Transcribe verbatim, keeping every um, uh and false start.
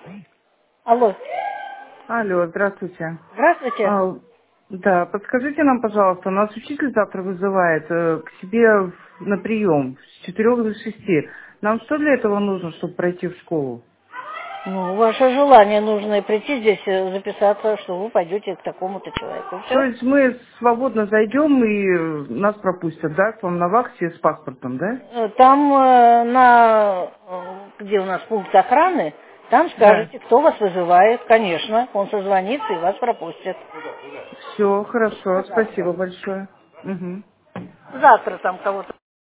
Алло, Алло, здравствуйте. здравствуйте. А, да, подскажите нам, пожалуйста, нас учитель завтра вызывает э, к себе в- на прием с четырех до шести. Нам что для этого нужно, чтобы пройти в школу? Ну, ваше желание нужно и прийти здесь, э, записаться, что вы пойдете к такому-то человеку. То Все. есть мы свободно зайдем и э, нас пропустят, да, к вам на вахте с паспортом, да? Там э, на, э, где у нас пункт охраны, там Да. скажете, кто вас вызывает. Конечно, он созвонится и вас пропустит. Все, хорошо, На завтра. спасибо большое. Мгм. Завтра там кого-то